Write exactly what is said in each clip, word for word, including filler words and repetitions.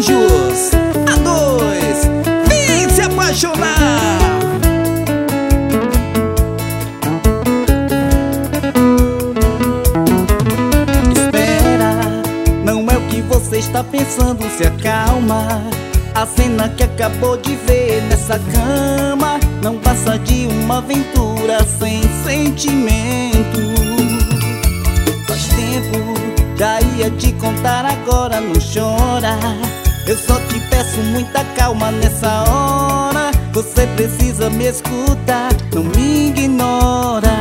Anjos, a dois, vem se apaixonar. Espera, não é o que você está pensando, se acalma. A cena que acabou de ver nessa cama não passa de uma aventura sem sentimento. Faz tempo, já ia te contar, agora não chora. Eu só te peço muita calma nessa hora. Você precisa me escutar, não me ignora.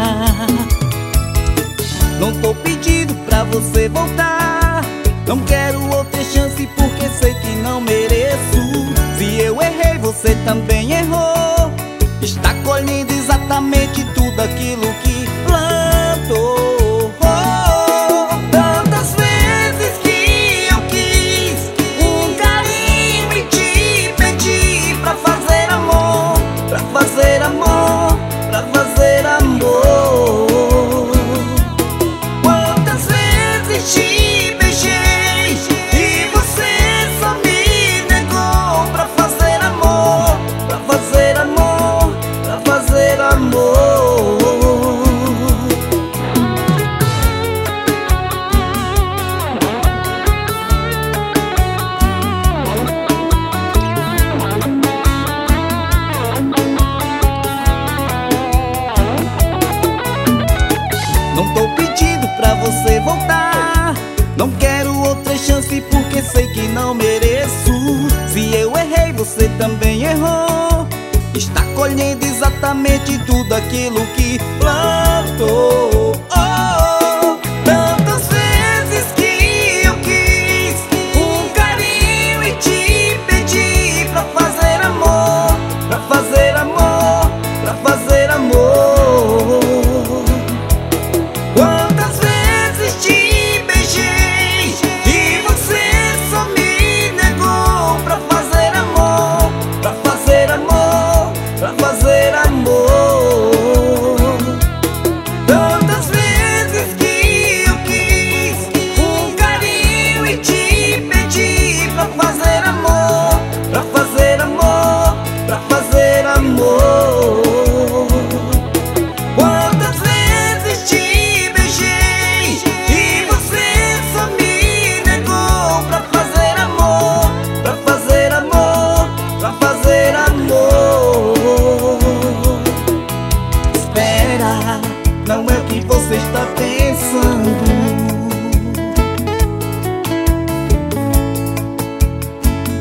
Não tô pedindo pra você voltar, não quero outra chance porque sei que não mereço. Se eu errei, você também errou. Está colhendo exatamente tudo aquilo que plantou. Tantas vezes que eu quis um carinho e te pedi pra fazer amor, pra fazer amor, pra fazer amor. Quantas vezes te beijei e você só me negou pra fazer amor, pra fazer amor, pra fazer amor. Não tô pedindo pra você voltar, não quero outra chance porque sei que não mereço. Se eu errei, você também errou. Está colhendo exatamente tudo aquilo que plantou. Oh!